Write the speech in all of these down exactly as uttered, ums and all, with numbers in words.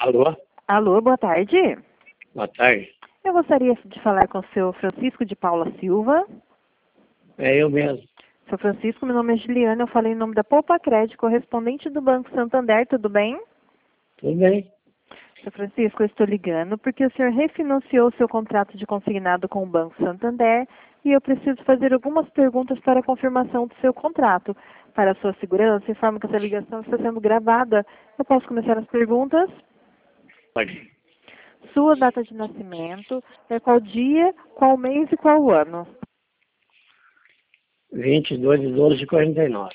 Alô? Alô, boa tarde. Boa tarde. Eu gostaria de falar com o seu Francisco de Paula Silva. É eu mesmo. Seu Francisco, meu nome é Juliana, eu falei em nome da Poupa Crédito, correspondente do Banco Santander, tudo bem? Tudo bem? Seu Francisco, eu estou ligando porque o senhor refinanciou seu contrato de consignado com o Banco Santander e eu preciso fazer algumas perguntas para a confirmação do seu contrato. Para a sua segurança, informo que essa ligação está sendo gravada. Eu posso começar as perguntas? Pode. Sua data de nascimento, é qual dia, qual mês e qual ano? vinte e dois de doze de quarenta e nove.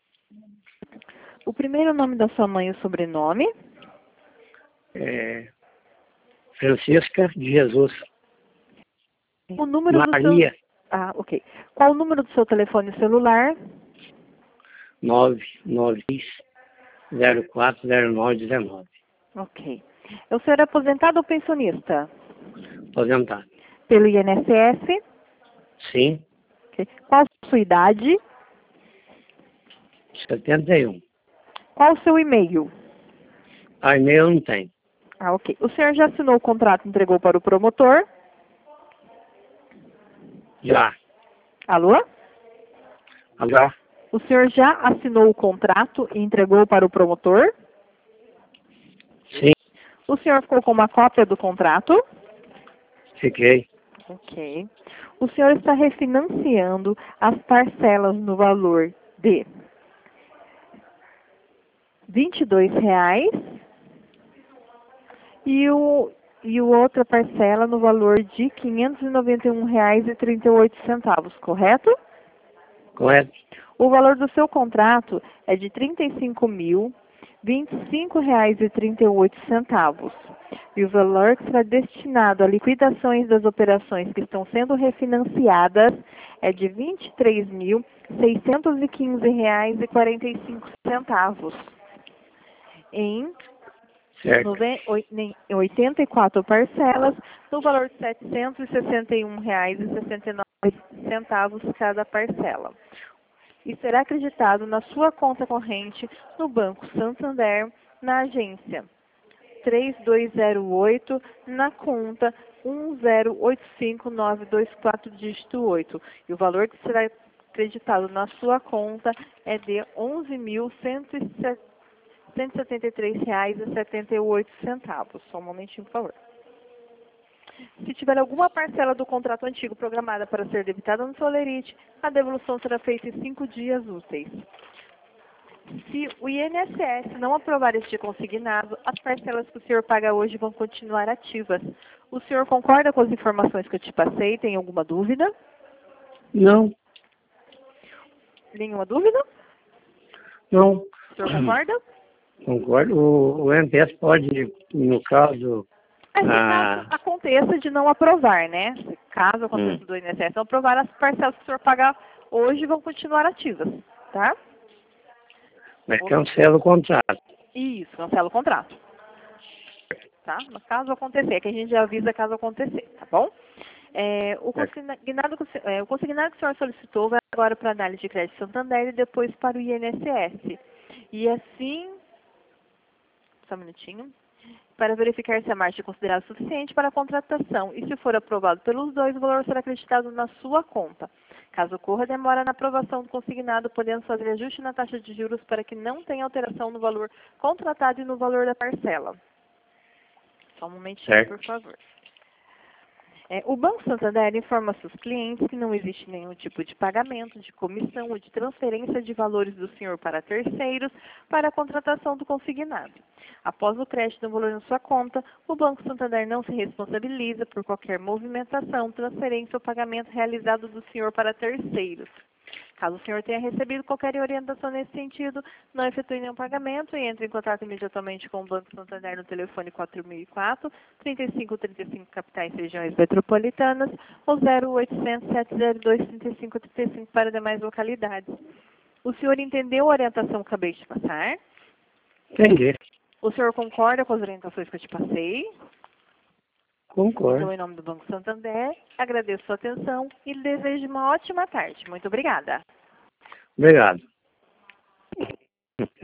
O primeiro nome da sua mãe e o sobrenome? É, Francisca de Jesus. O número do seu... Maria, Ah, ok. Qual o número do seu telefone celular? nove nove zero quatro zero nove um nove. Ok. O senhor é aposentado ou pensionista? Aposentado. Pelo I N S S? Sim, Ok. Qual a sua idade? setenta e um. Qual o seu e-mail? A e-mail não tem. Ah, ok. O senhor já assinou o contrato e entregou para o promotor? Já. Alô? Já. O senhor já assinou o contrato e entregou para o promotor? Sim, O senhor ficou com uma cópia do contrato? fiquei. Ok. O senhor está refinanciando as parcelas no valor de vinte e dois reais e o e o outra parcela no valor de quinhentos e noventa e um reais e trinta e oito centavos, correto? Correto? O valor do seu contrato é de trinta e cinco mil, vinte e cinco reais e trinta e oito centavos. E o valor que será destinado a liquidações das operações que estão sendo refinanciadas é de vinte e três mil, seiscentos e quinze reais e quarenta e cinco centavos. Em Certo. nove- oi- em oitenta e quatro parcelas, no valor de setecentos e sessenta e um reais e sessenta e nove centavos cada parcela. E será acreditado na sua conta corrente no Banco Santander, na agência três dois zero oito, na conta um zero oito cinco nove dois quatro, dígito oito. E o valor que será acreditado na sua conta é de onze mil cento e setenta e três reais e setenta e oito centavos. Só um momentinho, por favor. Se tiver alguma parcela do contrato antigo programada para ser debitada no Solerite, a devolução será feita em cinco dias úteis. Se o I N S S não aprovar este consignado, as parcelas que o senhor paga hoje vão continuar ativas. O senhor concorda com as informações que eu te passei? Tem alguma dúvida? Não, Nenhuma dúvida? não. O senhor concorda? Concordo. O, o M P S pode, no caso, É, se ah, caso aconteça de não aprovar, né? Se caso aconteça hum, do I N S S não aprovar, as parcelas que o senhor pagar hoje vão continuar ativas, tá? mas cancela o contrato. Isso, cancela o contrato. Tá? Mas caso acontecer, é que a gente já avisa caso acontecer, tá bom? É, o, Certo. consignado, que o se- é, o consignado que o senhor solicitou vai agora para a análise de crédito Santander e depois para o I N S S. E assim, só um minutinho, para verificar se a margem é considerada suficiente para a contratação. E se for aprovado pelos dois, o valor será acreditado na sua conta. Caso ocorra demora na aprovação do consignado, podemos fazer ajuste na taxa de juros para que não tenha alteração no valor contratado e no valor da parcela. Só um momentinho, Certo. por favor. É, o Banco Santander informa seus clientes que não existe nenhum tipo de pagamento, de comissão ou de transferência de valores do senhor para terceiros para a contratação do consignado. Após o crédito do valor na sua conta, o Banco Santander não se responsabiliza por qualquer movimentação, transferência ou pagamento realizado do senhor para terceiros. Caso o senhor tenha recebido qualquer orientação nesse sentido, não efetue nenhum pagamento e entre em contato imediatamente com o Banco Santander no telefone quatro mil e quatro, trinta e cinco trinta e cinco capitais e regiões metropolitanas ou zero oitocentos, sete zero dois, trinta e cinco trinta e cinco para demais localidades. O senhor entendeu a orientação que acabei de passar? Entendi. O senhor concorda com as orientações que eu te passei? Concordo. Então, em nome do Banco Santander, agradeço a sua atenção e lhe desejo uma ótima tarde. Muito obrigada. Obrigado.